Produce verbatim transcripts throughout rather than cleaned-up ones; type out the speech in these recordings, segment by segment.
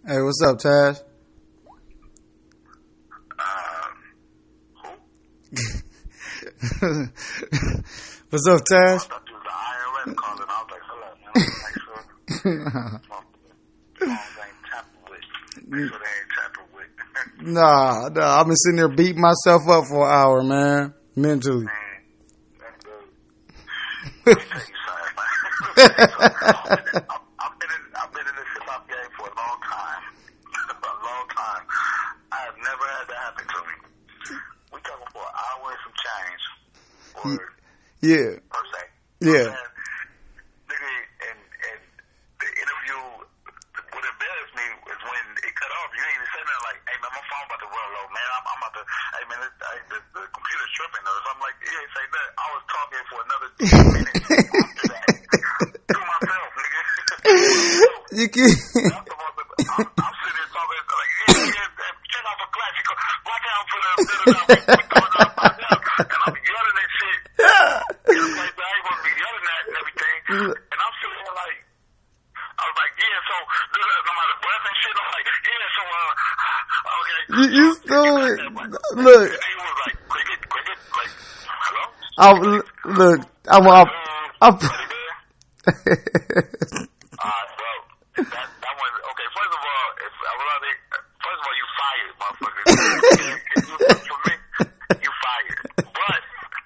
Hey, what's up, Taz? Um, who? What's up, I Taz? thought you was the I R S calling. I was like, hold up, man. Make sure phones ain't tampered with. Make sure they ain't tampered with. Nah, nah, I've been sitting there beating myself up for an hour, man, mentally. Man, that's good. Let me tell you something, man. I've been in, I've been in, I've been in this hip hop game for a long time. A long time. I have never had that happen to me. We talking for an hour and some change. Or Yeah, per se. yeah. Nigga, and, and the interview, what embarrassed me is when it cut off. You ain't even say nothing like, hey man, my phone about to run low, man. I'm, I'm about to, hey man, this, I, the, the computer's tripping or something like that. You ain't say that. I was talking for another ten minutes after that. To myself, nigga. You can. I'm, supposed to, I'm, I'm sitting there talking like, yeah, yeah, turn off a classic. Black out for the, da, da, da, we, we going up, black out. And I'm yelling and shit. You know, like, I ain't gonna be yelling at and everything. And I'm sitting there like, I was like, yeah, so, no matter breath and shit, I'm like, yeah, so, uh, okay. You, you stupid. And Look, he was like, cricket, cricket, like, hello? I look. I'm. I'm, I'm Buddy there? Alright, well, that, that one, okay, first of all, if I was out there, first of all, you fired, motherfucker. If you work for me, you fired. But,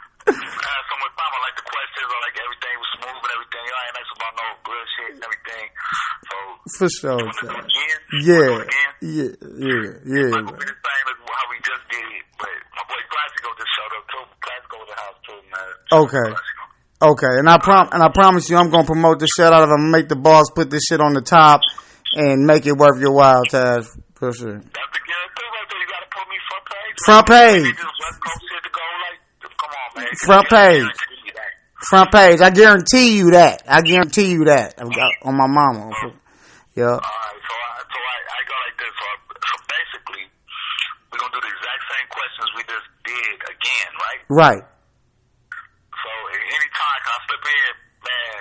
I had so much time, I like the questions, I like everything was smooth and everything. I ain't asked about no bullshit and everything. So, for sure. you want to do it again? Yeah, Do it again? yeah, yeah, yeah. Like, we'll be the same as how we just did it, but my boy Classico just showed up too. Classico in the house too, man. Okay. Okay, and I prom and I promise you, I'm gonna promote the shit out of them. Make the boss put this shit on the top and make it worth your while, Taz. For sure. That's the guarantee right there. You gotta put me front page. Front page. Just West Coast shit to go like, come on, man. Front page. Front page. I guarantee you that. I guarantee you that. I've got on my mama. Yeah. Alright, so I so I, I go like this. So, I, so basically, we're gonna do the exact same questions we just did again, right? Right. So at any time, can I slip in, man?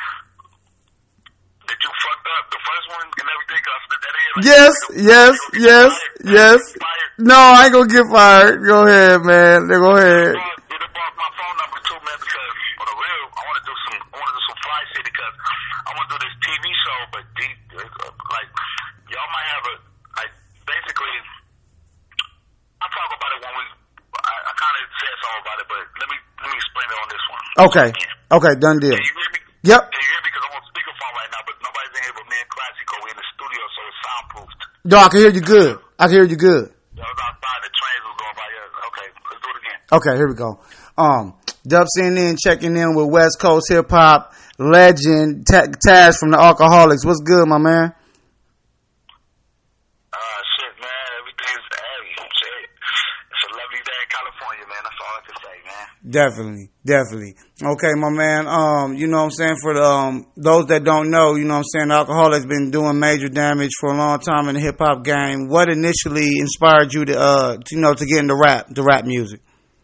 Did you fucked up the first one and everything? Can I slip that in? Like, Yes, you yes, you yes, fired? yes. You fired? No, I ain't gonna get fired. Go ahead, man. Go ahead. You done bought my phone number too, man, because for the real, I want to do some, I want to do some fly shit because I want to do this T V show, but deep, like, y'all might have a, like, basically, I'll talk about it when we, I, I kind of said something about it, but let me, let me explain it on this one. Okay. Okay, done deal. Can you hear me? Yep. Can you hear me? Because I'm on speakerphone right now, but nobody's in here but me and Classico. We in the studio, so it's soundproofed. No, I can hear you good. I can hear you good. I was outside, the trains was going by here. Okay, let's do it again. Okay, here we go. Um, Dub C N N checking in with West Coast hip hop legend Ta- Taz from the Alcoholics. What's good, my man? Uh, shit, man. Everything's, hey, shit. It's a lovely day in California, man. That's all I can say, man. Definitely, definitely. Okay, my man. Um, you know what I'm saying? For the, um, those that don't know, you know what I'm saying, the Alcoholics been doing major damage for a long time in the hip hop game. What initially inspired you to, uh, to, you know, to get into rap, to rap music?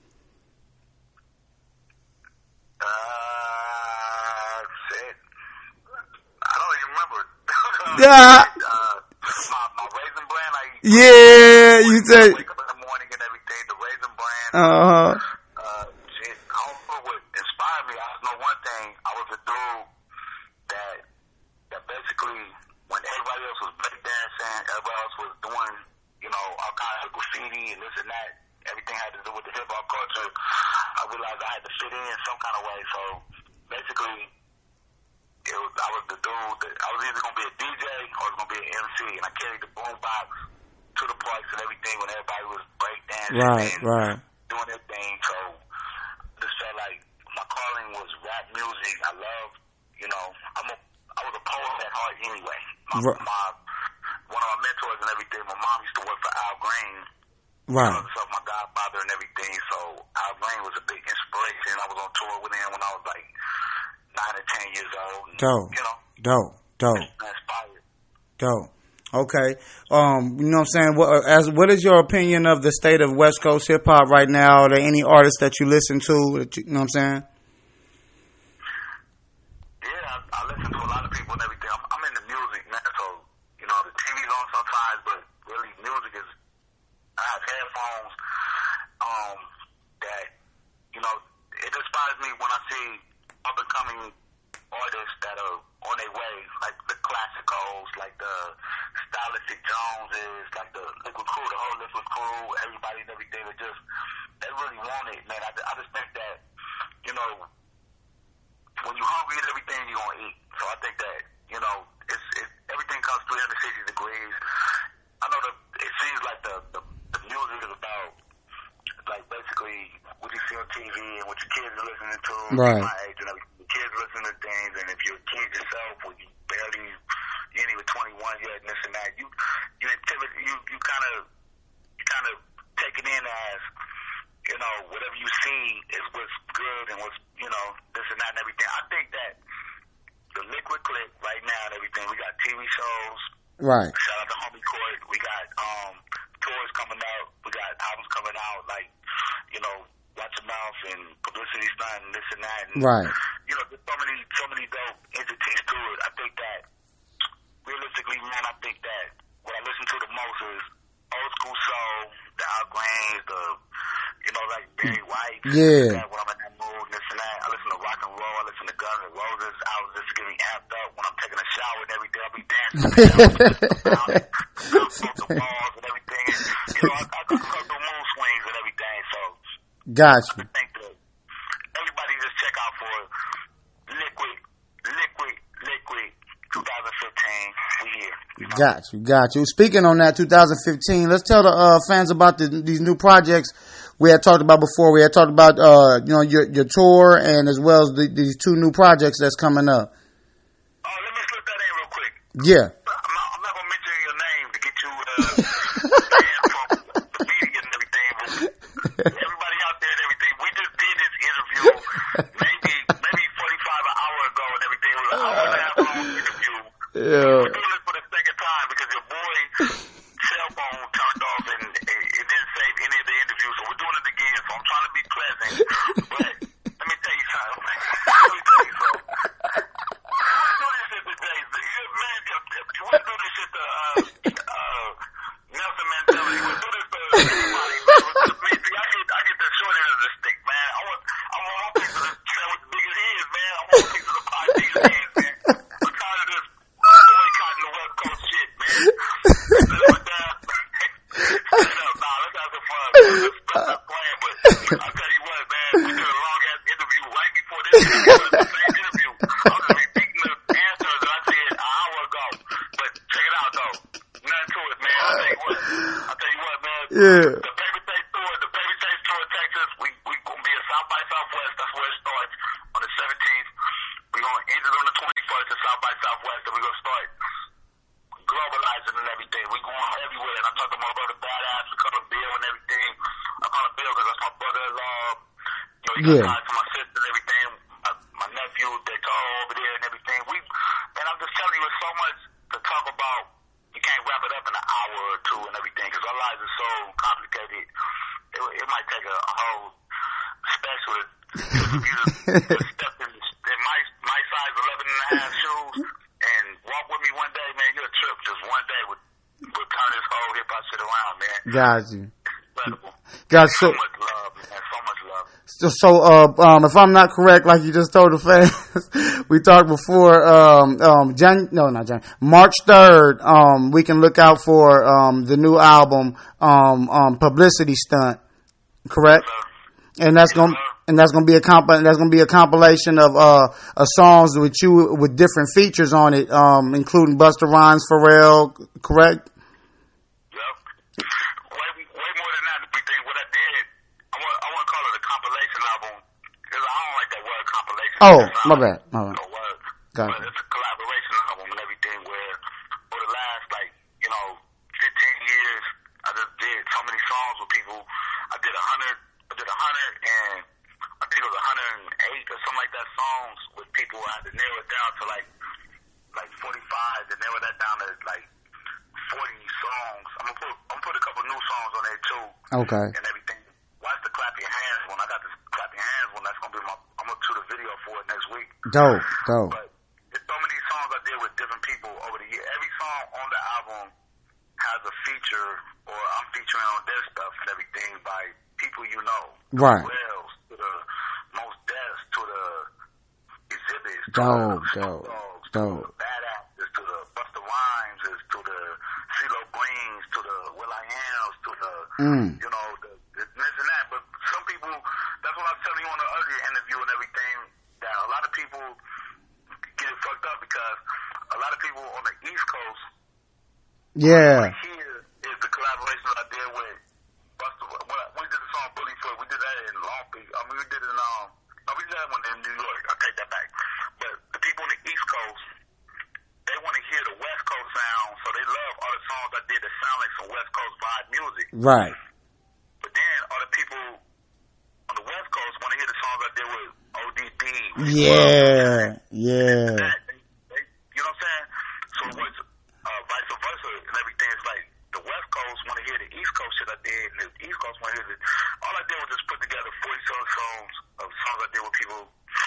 Uh, shit. I don't even remember. Yeah. uh, my, my Raisin Bran, I Yeah, you say. wake up in the morning and everything, the Raisin Bran. Uh huh. Uh, shit, I don't know what inspired me. I know one thing. I was a dude that that basically, when everybody else was breakdancing, everybody else was doing, you know, all kinds of graffiti and this and that. Everything had to do with the hip hop culture. I realized I had to fit in some kind of way. So basically, it was I was the dude that I was either gonna be a D J or I was gonna be an M C, and I carried the boombox to the parks and everything when everybody was breakdancing. Right, and, right. doing their thing, so just felt like my calling was rap music. I love, you know, I'm a, I was a poet at heart anyway. My, Right. my one of my mentors and everything. My mom used to work for Al Green, Right. so my godfather and everything. So Al Green was a big inspiration. I was on tour with him when I was like nine or ten years old. And, Dope. you know, Dope. Dope. inspired. Dope. Okay. Um, you know what I'm saying? What, as, what is your opinion of the state of West Coast hip hop right now? Are there any artists that you listen to? That you, you know what I'm saying? Yeah, I, I listen to a lot of people and everything. I'm, I'm into music, man. So, you know, the T V's on sometimes. phones. Um, that you know, it inspires me when I see up and coming artists that are on their way, like the classicals, like the Stylistic Joneses, like the Liquid Crew, the whole Liquid Crew, everybody and everything. That just they really want it, man. I, I just think that, you know, when you're hungry and everything, you're gonna eat. So I think that, you know, it's, it, everything comes three hundred sixty degrees. I know that it seems like the, the, the music is about, like, basically what you see on T V and what your kids are listening to. Right. My age and everything. The kids listen to things, and if you're a kid yourself, when you barely, you ain't even twenty-one yet, and this and that, you, you, you, you kind of, you kind of take it in as, you know, whatever you see is what's good and what's, you know, this and that and everything. I think that the Liquid Click right now and everything, we got T V shows. Right. Shout out to Homie Court. We got um, tours coming out. We got albums coming out, like, you know, Watch Your Mouth and Publicity Stunt and this and that. And, right. you know, there's so many, so many dope entities to it. I think that, realistically, man, I think that what I listen to the most is old school soul, the Al Greens, the, you know, like Barry White. Yeah. That, when I'm in that mood, this and that. I listen to rock and roll. I listen to Guns N' Roses. I was just getting amped up when I'm taking a shower and everything. I'll be dancing. I'll smoke the balls and everything. And, you know, I, I go through mood swings and everything. So, got you. I think that everybody just check out for Liquid, Liquid, Liquid. twenty fifteen, we here. You know? Got you, got you. Speaking on that, two thousand fifteen, let's tell the uh, fans about the, these new projects we had talked about before. We had talked about, uh, you know, your your tour and as well as the, these two new projects that's coming up. Oh, uh, let me slip that in real quick. Yeah. I'm not, I'm not going to mention your name to get you uh, banned from the media and everything, but everybody out there and everything, we just did this interview maybe maybe forty-five an hour ago and everything. It was an hour and a half long interview. Yeah. We're doing this for the second time because your boy's cell phone turned off and it, it didn't save any of the interviews, so we're doing it again. So I'm trying to be pleasant, but let me tell you something. Let me tell you something. We want to do this shit today. Man, we want to do this shit to uh, uh, Nelson Mandela. We want to do this to everybody. Man. See, I get, I get the short end of the stick, man. I want, I want my piece of the sandwich big as his, man. I want my piece of the pie big as his, man. I'm tired of this boycotting the West Coast shit, man. Nah, let's have some fun, man. Let's stop playing, but I'll tell you what, man. We did a long-ass interview right before this interview. It was the same interview. I was repeating the answers that I said an hour ago. But check it out, though. Nothing to it, man. I'll tell you what. I'll tell you what, man. Yeah. The Babyface Tour, the Babyface Tour in Texas, we we gonna be at South by Southwest. That's where it starts on the seventeenth. We're gonna end it on the twenty-first at South by Southwest, and we're gonna start globalizing and everything. We going everywhere. And I'm talking about my brother Badass. We call him Bill and everything. I call him Bill because that's my brother-in-law. You know, he Yeah. got tied to my sister and everything. My, my nephew, they call over there and everything. We, and I'm just telling you, it's so much to talk about. You can't wrap it up in an hour or two and everything because our lives are so complicated. It, it might take a, a whole special to, to step in, in my, my size eleven and a half shoes and walk with me one day, man. You're a trip. Just one day would, would turn this whole hip-hop shit around, man. Got you. Incredible. Got so so. much love, man. So much love. So, so uh, um, if I'm not correct, like you just told the fans, we talked before, um, um, Jan, no, not Jan, March third, um, we can look out for, um, the new album, um, um, Publicity Stunt, correct? Yes, and that's yes, gonna, sir. and that's gonna be a comp, that's gonna be a compilation of, uh, of songs with you, with different features on it, um, including Busta Rhymes, Pharrell, correct? Oh, my bad. My bad. No words. Got But it. it's a collaboration album and everything where for the last, like, you know, fifteen years, I just did so many songs with people. I did a hundred, I did a hundred and I think it was a hundred and eight or something like that songs with people. I had to narrow it down to like, like forty-five, to narrow that down to like forty songs. I'm gonna put, I'm gonna put a couple new songs on there too. Okay. And everything. Watch the Clap Your Hands one. I got this Clap Your Hands one. That's gonna be my, I'm gonna shoot a video for it next week. Dope, dope. But there's so many songs I did with different people over the year. Every song on the album has has a feature, or I'm featuring on their stuff and everything by people you know. Right. Wells to the Most Deaths to the Exhibits to Dope, the dope, Dogs to dope. the Bad Actors to the Busta Rhymes to the CeeLo Greens to the Will I Ams to the Mm. you know the, the this and that. But some people, that's what I was telling you on the earlier interview and everything, that a lot of people get it fucked up because a lot of people on the East Coast. Yeah. Here is the collaboration that I did with Busta. When we did the song Bully Foot, we did that in Long Beach. I mean, we did it in um, no, we did that one in New York. I take that back. But the people on the East Coast, they want to hear the West Coast sound, so they love all the songs I did that sound like some West Coast vibe music. Right. But then all the people on the West Coast want to hear the songs I did with O D B. Yeah. Yeah. That, they, they, you know what I'm saying? So it was uh, vice versa and everything. It's like the West Coast want to hear the East Coast shit I did, and the East Coast want to hear the. All I did was just put together forty-seven songs of songs I did with people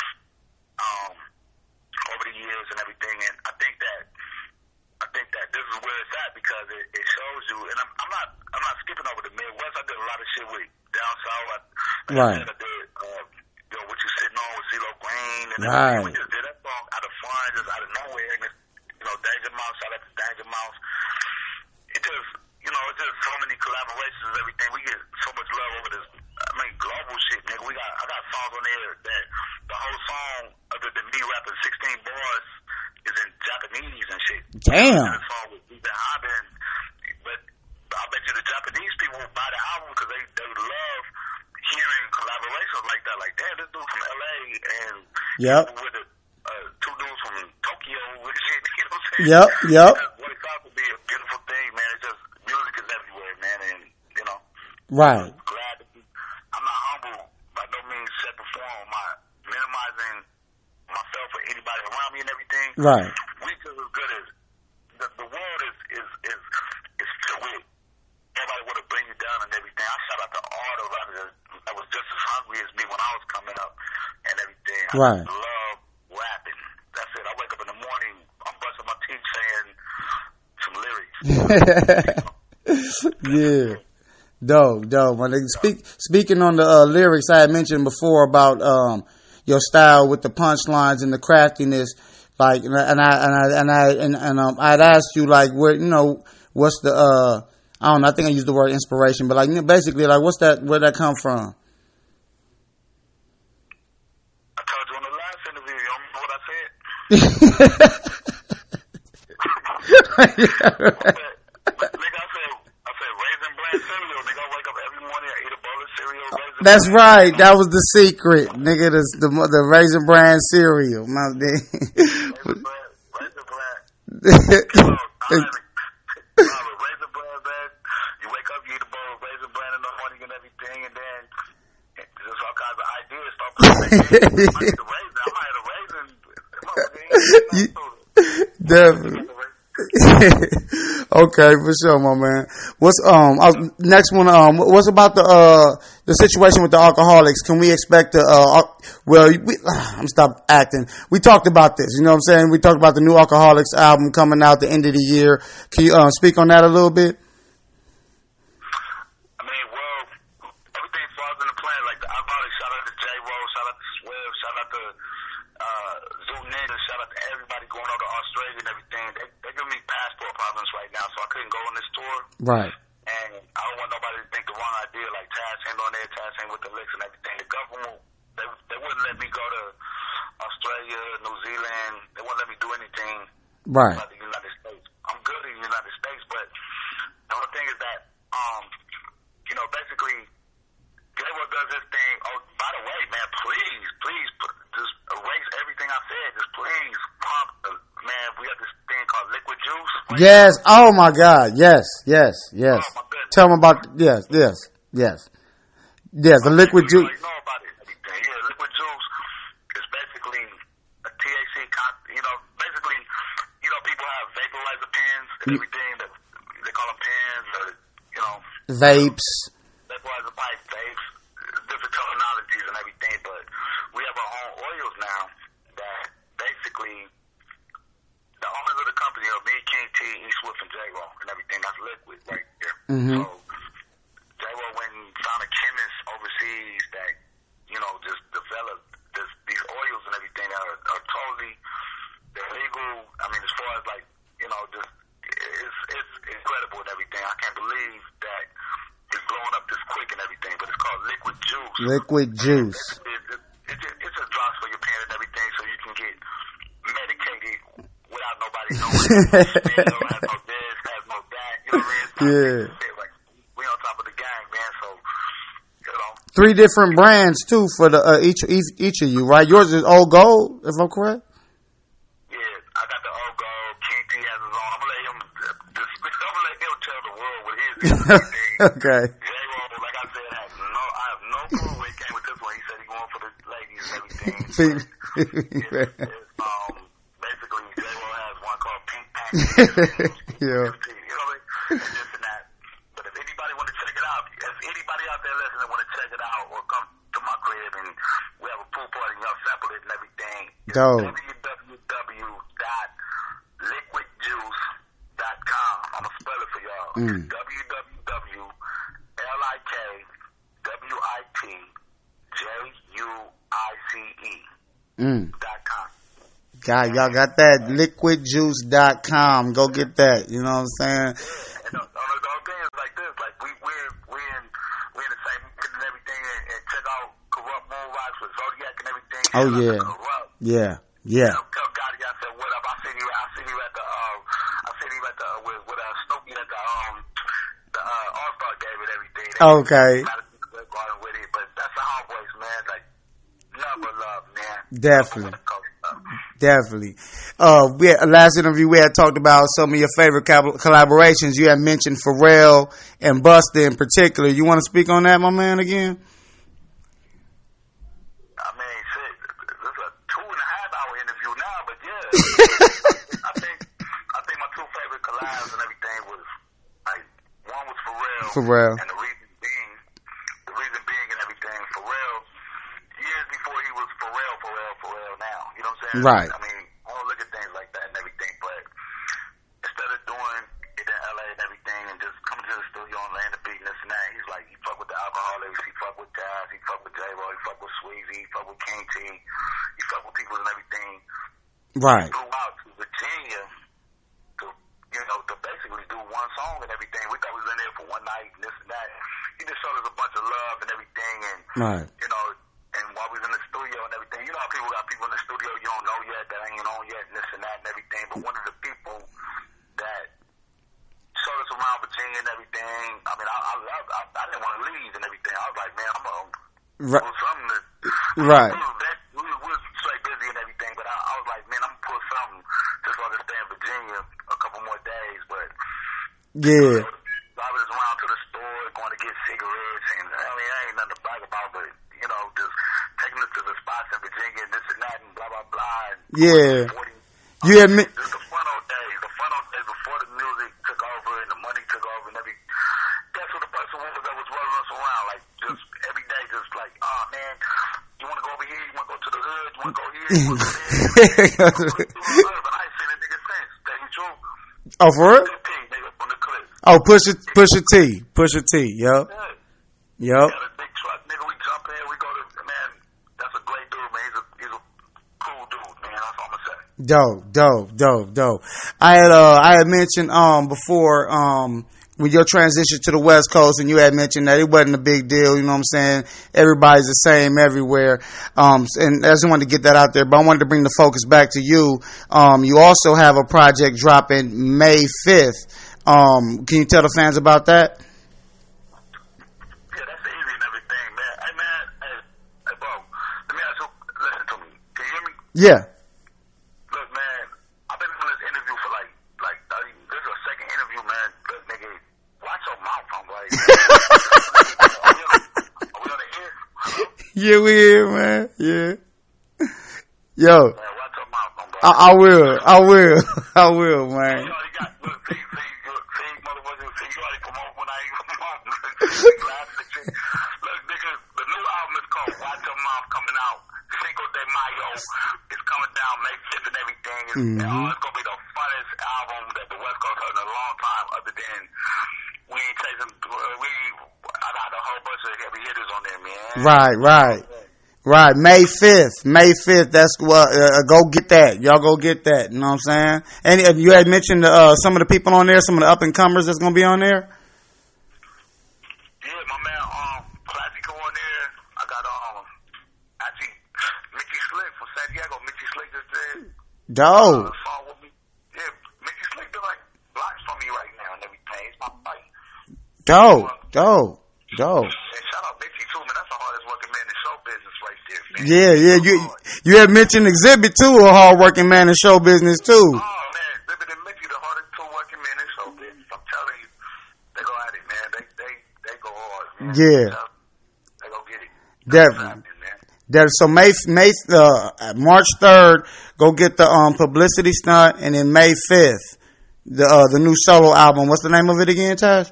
um, over the years and everything. And I think that I think that this is where it's at because it, it shows you. And I'm, I'm not I'm not skipping over the Midwest. I did a lot of shit with down south. I, like Right. I said, I did uh, you know what you sitting on with CeeLo Green, and Right. we just did that song out of fun, just out of nowhere. And it's, you know, Danger Mouse, shout out to Danger Mouse. It just, you know, it's just so many collaborations and everything. We get so much love over this, I mean, global shit, nigga. We got, I got songs on there that the whole song, other than me rapping sixteen bars, is in Japanese and shit. Damn. And the song with Ethan Hobben, but I bet you the Japanese people will buy the album because they, they love hearing collaborations like that. Like, damn, this dude from L A and Yep. with the, uh, two dudes from Tokyo with shit, you know what I'm saying? Yep, yep. What it sounds to be a beautiful thing, man. It's just, music is everywhere, man, and, you know, Right. glad to be, I'm not humble, by no means set before, I'm not minimizing myself or anybody around me and everything. Right. We just as good as, the, the world is, is, is, is filled with, everybody want to bring you down and everything. I shout out to all the rappers that was just as hungry as me when I was coming up and everything. I Right. love rapping. That's it. I wake up in the morning, I'm brushing my teeth saying some lyrics. Yeah. Dope, dope. When they speak, speaking on the uh, lyrics I had mentioned before about um, your style with the punchlines and the craftiness, like, and I and I and I and I and, and um, I'd asked you like, where you know, what's the uh, I don't know, I think I used the word inspiration, but like, you know, basically, like, what's that? Where that come from? I told you on the last interview, you don't know what I said? Nigga, I said, I said raisin bran cereal. Nigga, I wake up every morning, I eat a bowl of cereal, raisin That's bran. right. That was the secret, nigga. The the, the raisin bran cereal. My Raisin bran, raisin bran. You know, I haven't- no, but raisin bran, man. You wake up, you eat a bowl of raisin bran in the morning and everything, and then there's all kinds of ideas start popping in. I need a raisin. I might have a raisin. You- Definitely. Okay, for sure, my man. What's um uh, next one? Um, what's about the uh the situation with the alcoholics? Can we expect the uh well? We, I'm stop acting. We talked about this. You know what I'm saying? We talked about the new Alcoholics album coming out the end of the year. Can you uh, speak on that a little bit? I mean, well, everything falls into plan. Like the alcoholics, shout out to J Rose, shout out to Swift, shout out to uh, Zoo Ninja, shout out to everybody going over to Australia and everything. They they give me passport problems right now, so I couldn't go on this tour. Right. And I don't want nobody to think the wrong idea, like Taz ain't on there, Taz ain't with the licks and everything. The government, they they wouldn't let me go to Australia, New Zealand. They wouldn't let me do anything Right. about the United States. I'm good in the United States, but the only thing is that, um, you know, basically, J-Wo does this thing. Oh, by the way, man, please, please, p- just erase everything I said. Just please pump, uh, man, we have this thing called liquid juice. Yes. Oh my God. Yes. Yes. Yes. Oh, my goodness. Tell them about yes. Yes. Yes. Yes. The liquid You juice. know about it. Yeah, liquid juice is basically a T H C, con- you know, basically, you know, people have vaporizer pens and everything. That they call them pens or, you know, Vapes. vaporizer pipe vapes, different terminologies and everything. But we have our own oils now that basically the owners of the company are me, King T, E Swift, and J-Roll and everything. That's liquid. Mm-hmm. So J-Ro went and found a chemist overseas that, you know, just developed this, these oils and everything that are, are totally illegal. I mean, as far as like, you know, just it's it's incredible and everything. I can't believe that it's blowing up this quick and everything. But it's called liquid juice. Liquid juice. It, it, it, it, it, it just drops for your pen and everything, so you can get medicated without nobody knowing. It has no this, has no that. You know what I mean? It's Yeah. like, we on top of the gang, man. So, you know. Three different brands too for the uh, each, each each of you, right? Yours is Old Gold, if I'm correct. Yeah, I got the old gold. King T has his own. I'm gonna let him. Just, I'm gonna let him tell the world what his is. Okay. J-Ro, like I said, has no. I have no clue where he came with this one. He said he going for the ladies and everything. It's, it's, um, basically, J-Ro has one called Pink Pack. Yeah. You know what I mean? This and that. But if anybody want to check it out, if anybody out there listening want to check it out, or come to my crib and we have a pool party and y'all sample it and everything. It's Dope. w w w dot liquid juice dot com. I'm gonna spell it for y'all. Mm. w w w dot lik w i t j u i c e Mm. dot com. God, y'all got that liquid juice dot com. Go get that. You know what I'm saying? Yeah, and the, the whole thing is like this: like we we're we're in we're in the same market and everything, and, and check out Corrupt Moon Rocks with Zodiac and everything. Oh, Shout out yeah. to Corrupt. Yeah. Yeah. Tell, tell Gotti I said what up? I seen you. I seen you at the um. I seen you at the uh, with with uh, Snoopy at the um the uh, All Star game and everything. Okay. Going with it, but that's the homeboys, man. Like love but love, man. Definitely. Definitely. Uh, we had, last interview we had talked about some of your favorite col- collaborations. You had mentioned Pharrell and Busta in particular. You want to speak on that, my man, again? I mean, shit, this is a two and a half hour interview now, but yeah, I think I think my two favorite collabs and everything was like one was Pharrell, Pharrell. and the reason being, the reason being and everything, Pharrell years before he was Pharrell, Pharrell, Pharrell. Now, you know what I'm saying? Right. I mean, I don't look at things like that and everything, but instead of doing it in L A and everything and just coming to the studio and laying the beat and this and that, he's like, he fuck with the Alcoholics, he fuck with Taz, he fuck with J-Ro, he fuck with Sweezy, he fuck with King T, he fuck with people and everything. Right. He flew out to Virginia to, you know, to basically do one song and everything. We thought we was in there for one night and this and that. He just showed us a bunch of love and everything, and, Right. you know, and while we was in the studio and everything, you know how people got people in the studio you don't know yet, that ain't on yet, and this and that and everything. But one of the people that showed us around Virginia and everything, I mean, I, I loved, I, I didn't want to leave and everything. I was like, man, I'm gonna Right. do something to, Right. We was, that, we, was, we was straight busy and everything, but I, I was like, man, I'm gonna put something just so I can stay in Virginia a couple more days. But Yeah. I was around to the store, going to get cigarettes, and I mean, I ain't nothing to brag about, but you know, just taking us to the spots in Virginia and this and that and blah blah blah. And Yeah. forty, You had me- just the fun old days, the fun old days before the music took over and the money took over and every. That's what the person was that was rolling us around, like just every day, just like, oh man, you want to go over here, you want to go to the hood, you want to go here, you want to go there. You want to go to the hood, but I ain't seen a nigga since. Tell you the truth. Oh, for real? P, nigga, from the clip. Oh, push it, push a T, push a T. Yup. Yeah. Yup. Got a big truck, nigga. We jump in, we go to, man, that's a great dude, man. He's a, he's a cool dude, man. That's all I'm gonna say. Dope, dope, dope, dope. I had uh I had mentioned um before um with your transition to the West Coast, and you had mentioned that it wasn't a big deal, you know what I'm saying? Everybody's the same everywhere. Um and I just wanted to get that out there, but I wanted to bring the focus back to you. Um you also have a project dropping May fifth. Um can you tell the fans about that? Yeah, that's easy and everything, man. Hey, man, hey, hey, bro, let me ask you, listen to me. Can you hear me? Yeah. Look, man, I've been doing this interview for like, like, thirty, this is a second interview, man. Look, nigga, watch your mouth, I'm like, are, we on, are we on the air? Hello? Yeah, we here, man. Yeah. Yo. Man, watch your mouth, I'm I, I will. I will. I will, man. You already got, look, see, see, look, see, motherfucker, see, you already promote when I even promote. Look, nigga, the new album is called Watch Your Mouth, coming out Cinco de Mayo. It's coming down May fifth and everything. It's, Mm-hmm. oh, it's gonna be the funnest album that the West Coast heard in a long time, other than we ain't chasing. We I got a whole bunch of heavy hitters on there, man. Right, right, right. May fifth, May fifth. That's what. Uh, go get that. Y'all go get that. You know what I'm saying? And uh, you had mentioned uh, some of the people on there, some of the up and comers that's gonna be on there. Yeah, my man, um, Classico on there. I got um, actually, Mickey Slick from San Diego. Mickey Slick just did. Dope. Uh, song with me. Yeah, Mickey Slick did like blocks for me right now and everything. It's my fight. Dope, dope, dope. And shout out Mickey too, man. That's the hardest working man in show business right there, man. Yeah, yeah. You you had mentioned Exhibit too, a hard working man in show business too. Oh man, Exhibit and Mickey, the hardest two working men in show business. I'm telling you, they go at it, man. They they they go hard, man. Yeah. They go get it. Definitely. There, so May May uh, March third, go get the um publicity stunt, and then May fifth, the uh, the new solo album. What's the name of it again, Taj?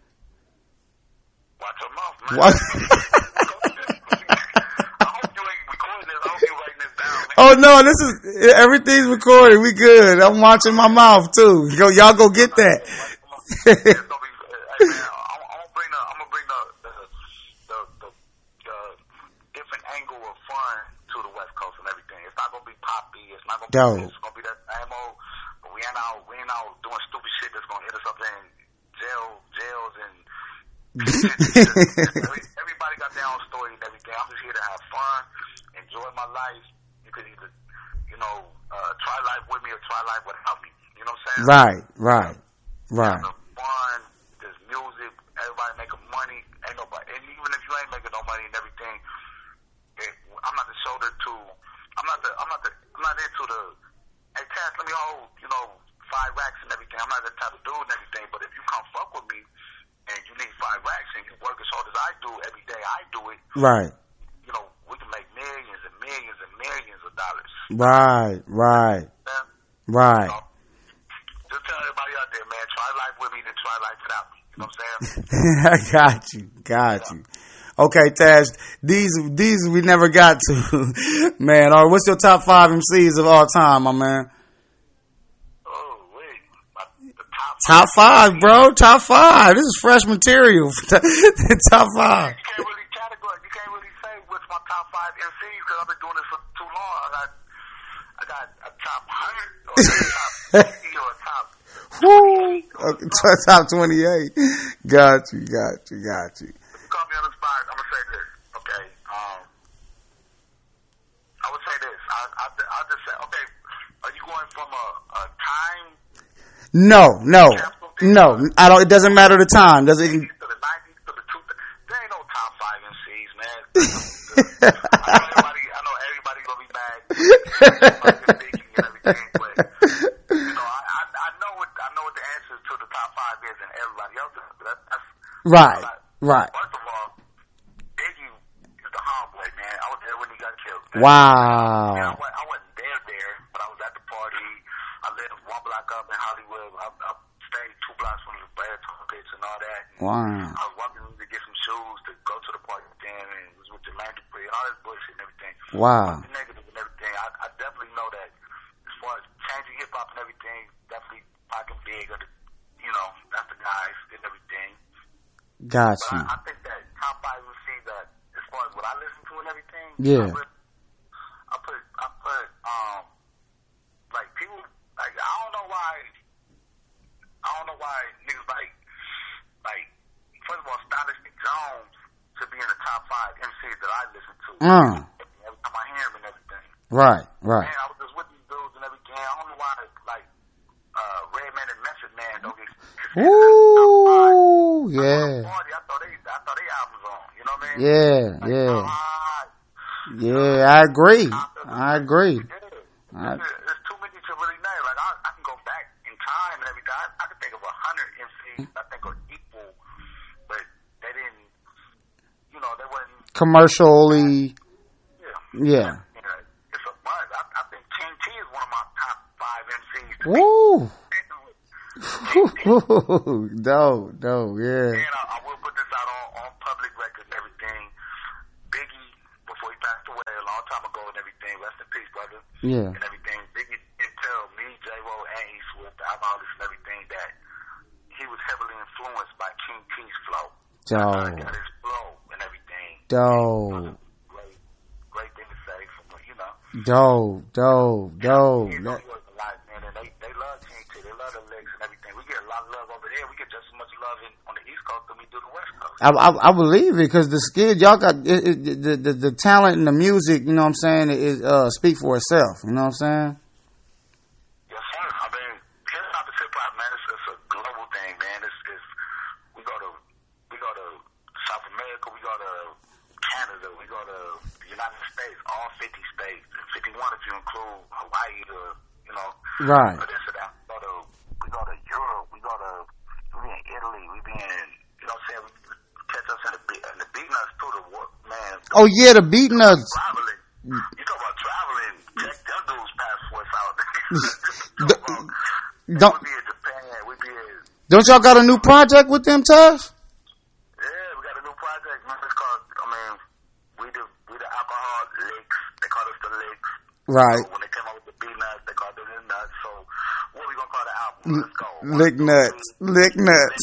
Watch your mouth, man. What? I hope you ain't recording this. I hope you writing this down, man. Oh no, this is everything's recorded. We good. I'm watching my mouth too. Go, y'all go get that. It's gonna be, hey, man, I'm, I'm gonna bring the, I'm gonna bring the, the, the, the, the different angle of fun to the West Coast and everything. It's not gonna be poppy. It's not gonna be. Dope. It's gonna be that ammo. But we ain't out. We ain't out doing stupid shit that's gonna hit us up in jail, jails, and everybody got their own story and everything. I'm just here to have fun, enjoy my life. You could either, you know, uh, try life with me or try life without me. You know what I'm saying? Right, right, right. There's fun, there's music, everybody making money. Ain't nobody, and even if you ain't making no money and everything, it, I'm not the shoulder to. I'm not the. I'm not the. I'm not into the. Hey, Cass, let me hold. You know, five racks and everything. I'm not that type of dude and everything. But if you come fuck with me and you need five racks and you work as hard as I do every day, I do it. Right. You know, we can make millions and millions and millions of dollars. Right, right, Yeah? right. So, just tell everybody out there, man, try life with me, then try life without me. You know what I'm saying? I got you, got yeah. you. Okay, Taj, these these we never got to, man. All right, what's your top five M Cs of all time, my man? Oh, wait. My, the top, top five, bro. Top five. This is fresh material. Top five. You can't really categorize. You can't really say what's my top five M Cs because I've been doing this for too long. I got, I got a top hundred or a top fifty or a top. Woo. Okay, top twenty-eight. Got you, got you, got you. If you call me on the spot, I'm gonna say this. Okay. Um, I would say this. I, I, I'll just say, okay. Are you going from a, a time? No, no, no. I don't. It doesn't matter the time. Does it? To the nineties, to the two thousands. There ain't no top five M Cs, man. I know everybody. I know everybody gonna be mad. And everything, but you know, I, I, I know what I know what the answer to the top five is, and everybody else. That, that's right, like, right. First of all, Biggie is the homeboy, man. I was there when he got killed. Man. Wow. Man, I, went, I wasn't there, there, but I was at the party. I lived one block up in Hollywood. I, I stayed two blocks from the Brad Targets and all that. Wow. I was walking to get some shoes to go to the party with them, and it was with Jermaine Dupri and all this bullshit and everything. Wow. The negative and everything. I, I definitely know that as far as changing hip hop and everything, definitely Pac and Big are the, you know, that's the guys and everything. Got but you. I, I think that top five will see that as far as what I listen to and everything. Yeah. I put, I put, I put, um, like people, like I don't know why, I don't know why niggas like, like first of all, Stylistic Jones should be in the top five M Cs that I listen to. Mm. Every time I hear him and everything. Right, right. Man, I was just with these dudes and everything. I don't know why, like, uh, Redman and Method Man don't get. Ooh, yeah. Party, I thought they, I thought they albums on. You know what I mean? Yeah, like, yeah. Uh, yeah, I agree. I agree. Yeah. I, there's too many to really name. Like I, I can go back in time and everything. I, I can think of a hundred M Cs I think are equal, but they didn't. You know, they wasn't commercially. Yeah. Yeah. yeah. It's a buzz. I, I think King T is one of my top five M Cs. Woo. Dope, dope, yeah. And I, I will put this out on, on public record and everything. Biggie, before he passed away a long time ago and everything, rest in peace, brother. Yeah. And everything. Biggie did tell me, J-Ro, and E Swift, the alcoholics and everything, that he was heavily influenced by King Joe. Got his flow and everything. Joe. Great, great thing to say from, you know. Joe, Joe, Joe. You know, he works a lot, man, and they, they love Team T. They love the licks and everything. We get a lot of love over there. We get just as much love in, on the East Coast than we do the West Coast. I, I, I believe it because the skill y'all got it, it, the, the the talent and the music. You know what I'm saying? Is uh speak for itself. You know what I'm saying? Yes, sir. I mean, hip hop is hip hop, man. It's, it's a global thing, man. It's, it's we go to we go to South America, we go to Canada, we go to the United States, all fifty states, and fifty-one if you include Hawaii, or you know, Right. But it's that we go to we go to Europe, we go to we be in Italy, we be in, you know what I'm saying? We catch us in the beat and the beat nuts too. The work, man. Oh yeah, the beat nuts. Traveling. You talk about traveling. Check them dudes passports out. D- don't we be in Japan. We be in. don't y'all got a new project with them, Tuff? Yeah, we got a new project, man. It's called. I mean, we the we the alcohol licks. They call us the licks. Right. So when they came out with the beat nuts, they called it the nuts. So what we gonna call the album? Let's go. Lick nuts. Lick nuts.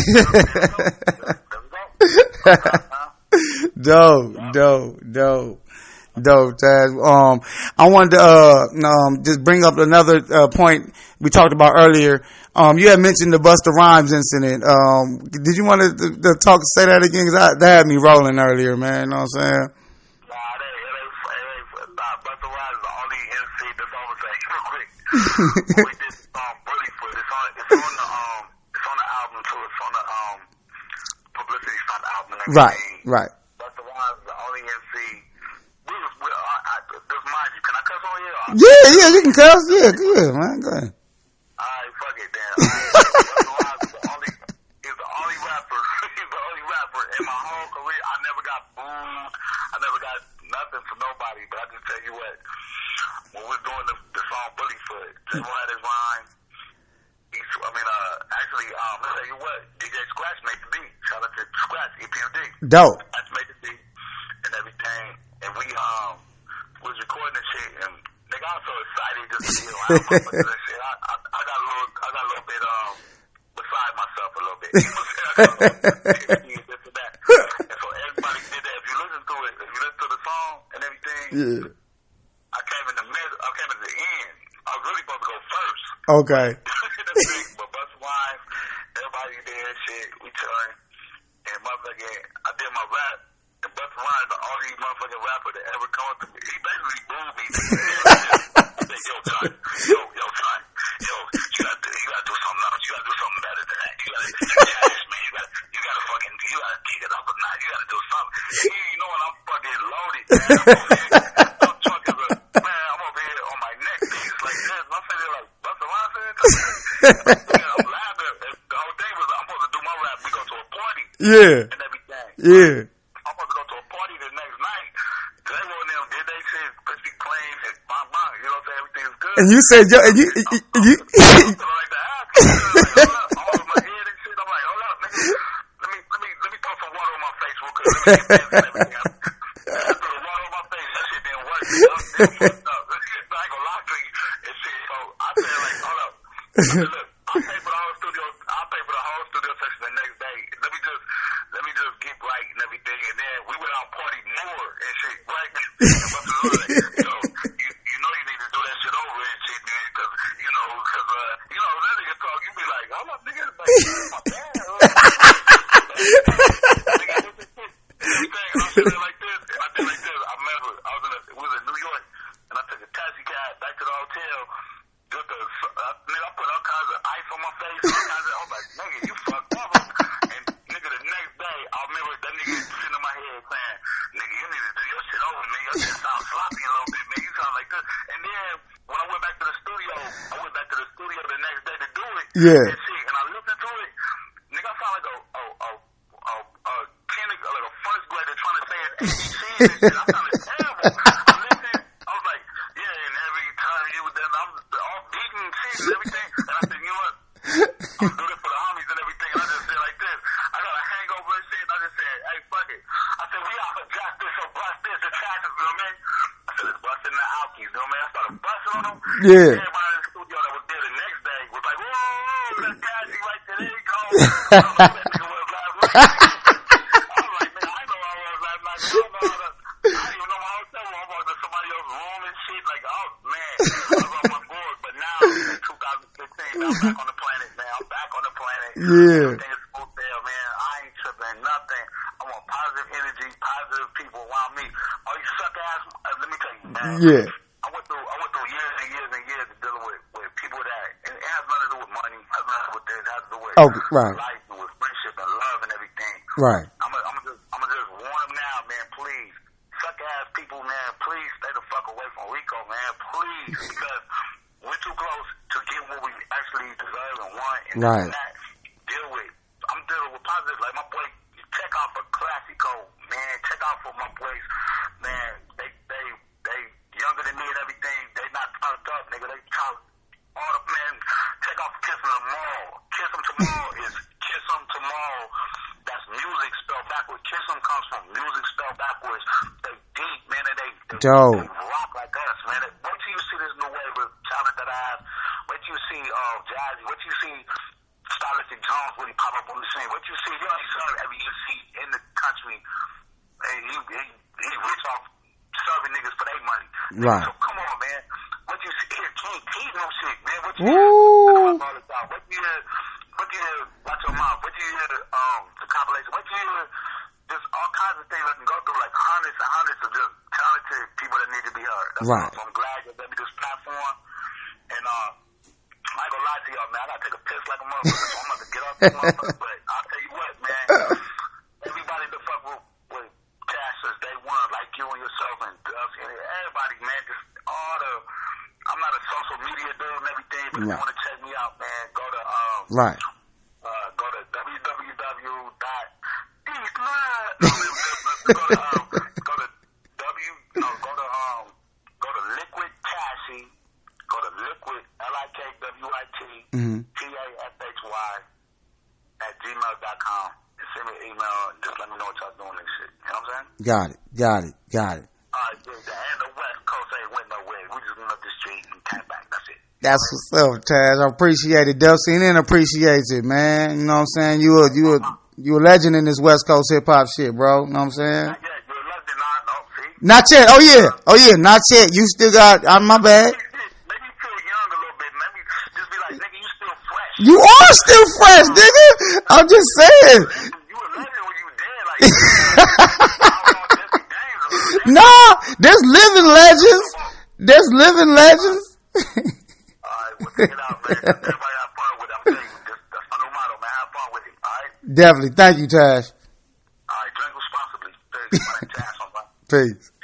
Dope, dope, dope, dope, Taz. Um, I wanted to uh, um, just bring up another uh, point we talked about earlier. Um, you had mentioned the Busta Rhymes incident. Um, did you want to, to, to talk, say that again? Because that had me rolling earlier, man. You know what I'm saying? Nah, that ain't, nah, Busta Rhymes is the only M C that's on the thing. Real quick, we did um, Bully Foot. It's on, it's on the um, it's on the album too. It's on the um, publicity stunt album and everything. Right, right. Busta Rhymes is the only M C. We was, we, I, I, this mind you, can I cuss on here? Yeah, yeah, you can cuss. Yeah, good, man. Go ahead. Alright, fuck it then. Busta Rhymes is the only, he's the only rapper, he's the only rapper in my whole career. I never got booed. I never got nothing from nobody, but I just tell you what, when we're doing the, the song Bully Foot, J-Mo had his rhyme. He's, I mean, uh, actually, um, I'll tell you what, D J Scratch made the beat. Shout out to Scratch, E P M D. Dope. Scratch made the beat and everything, and we, um, was recording the shit, and nigga, I was so excited just to be around this shit. I, I, I got a little, I got a little bit, um, beside myself a little bit. You know what I'm saying? I got a little bit, this and that. And so everybody did that. If you listen to it, if you listen to the song and everything, Yeah. I came in the middle, I came in the end. I was really supposed to go first. Okay. But Busta Rhymes, everybody did shit, we turned, and motherfucking, I did my rap, and Busta Rhymes, the only motherfucking rapper that ever come up to me, he basically booed me. I said, yo, son, yo, yo, son, yo, you gotta do, you gotta do something else, you gotta do something better than that, you gotta, yes, man, you gotta, you gotta fucking, you gotta kick it up a notch, you gotta do something. And you, you know when I'm fucking loaded, man, I'm over here, I'm drunk as a, man, I'm over here on my neck, things like this, and I'm sitting there like, Busta Rhymes, I'm laughing, the whole thing was, I'm supposed to do my rap, we go to a party, Yeah. and everything. Yeah. I'm supposed to go to a party the next night. They went them, did they shit, Krispy Kreme, and bang bang, you know what I'm saying? Everything's good. And you said, yo, and you, you, you, you I'm feeling like the ass. Like, hold up, all over my head and shit. I'm like, hold up, nigga. Let me, let me, let me throw some water on my face real quick. Let me get this and everything. I threw the water on my face. That shit didn't work. Nigga. I'm still fucked up. I ain't gonna lie to you and shit. So I said, like, hold up. I said, look, I'll pay for the whole studio. I'll pay for the whole studio session the next day. Let me just, let me just get right and everything. And then we went out party more and shit, right? You know, you, you know you need to do that shit over and shit, man. Cause, you know, cause, uh, you know, that nigga talk, you be like, hold up, nigga. Like, my bad. Nigga, what's this shit? Everything. And I'm sitting like this. And I did like this. I remember, I was in, a, we was in New York. And I took a taxi cab back to the hotel. Just to, uh, nigga, I put all kinds of ice on my face. All kinds of, I was like, nigga, you fucked up. And nigga, the next day, I remember that nigga sitting in my head saying, nigga, you need to do your shit over, nigga. Your shit sound sloppy a little bit, man. You sound like this. And then, when I went back to the studio, I went back to the studio the next day to do it. Yeah. And shit, and I listened to it. Nigga, I sound like a, a, a, a, a kinda, like a first grader trying to say his A B Cs and shit. I sounded terrible. I listened, I was like, yeah, and every time you was there, I'm all beating and shit and everything. And I said, you know what? I'm doing it for the homies and everything. And I just said like this. I got a hangover and shit. And I just said, hey, fuck it. I said, we out for jack this or bust this or track this, you know what I mean? I said, it's busting the alkies, you know what I mean? I started busting on them. Yeah. Everybody in the studio that was there the next day was like, whoa, that's Cassie right there. There you go. I don't know who that nigga was last week. I was on my board, but now in twenty fifteen, I'm back on the planet, man. I'm back on the planet. Yeah. Everything is smooth there, man. I ain't tripping nothing. I want positive energy, positive people around me. All you suck ass, uh, let me tell you, man. Yeah. I went through, I went through years and years and years of dealing with, with people that, and it has nothing to do with money, it has nothing to do with this, it has to do with Okay, right. life and with friendship and love and everything. Right. I'm gonna I'm just, I'm just warn them now, man, please. Suck ass people, man, please stay the fuck away from Rico, man, please, because we're too close to get what we actually deserve and want, and Right. that deal with. I'm dealing with positive, like my boy, check out for Classico, man, check out for my boys, man, they, they, they younger than me and everything, they not turned up, nigga, they turned all the men, check out for Kiss 'em Tomorrow, Kiss 'em Tomorrow is Kiss 'em Tomorrow, that's music spelled backwards, Kiss 'em comes from music spelled backwards, they deep, man, and they, they, Dope. they rock like us, man, wait till you see this new wave of talent that I have, wait till you see, uh, Jazzy, wait till you see Stylistic Jones when he pop up on the scene, wait till you see, he only serve every U C in the country, and he, he, he rich off serving niggas for their money. Right. So come on, man. What you see here, King T no shit, man. What you Ooh. hear? What you hear? What you hear? Watch your mouth. What you hear? Um, the compilation. What you hear? Just all kinds of things I can go through, like hundreds and hundreds of just talented people that need to be heard. That's Right. So I'm glad you gave me this platform. And uh, I ain't gonna lie to y'all, man. I gotta take a piss like a motherfucker, so I'm about to get off this motherfucker. But I'll tell you what, man. Everybody that fuck with, with Cash since day one, like you and yourself and Duff, and everybody, man. Just all the. I'm not a social media dude and everything, but if you Right. want to check me out, man, go to um. Right. Uh, go to w w w dot go to um, go to w no go to um go to Liquid Cashy, go to Liquid L I K W I T Mm-hmm. T A S H Y at gmail dot com and send me an email and just let me know what y'all doing and shit. You know what I'm saying? Got it. Got it. Got it. Alright, yeah, and the West Coast ain't went nowhere. We just went up the street and came back. That's it. That's what's up, Taz. I appreciate it. Dub C N N appreciates it, man. You know what I'm saying? You a you a you a legend in this West Coast hip hop shit, bro. You know what I'm saying? Yeah, you're a legend, nah, no, see? Not yet. Oh yeah. Oh yeah. Not yet. You still got. Uh, my bad. Maybe you feel young a little bit. Maybe just be like, nigga, you still fresh. You are still fresh, nigga. I'm just saying. You a legend when you dead. Like, you know, Nah, there's living legends. There's living legends. alright, we'll take it out, man. Everybody have fun with it. I'm telling you, just, that's my new motto, man. Have fun with it, alright? Definitely. Thank you, Tash. Alright, drink responsibly. Peace. Peace.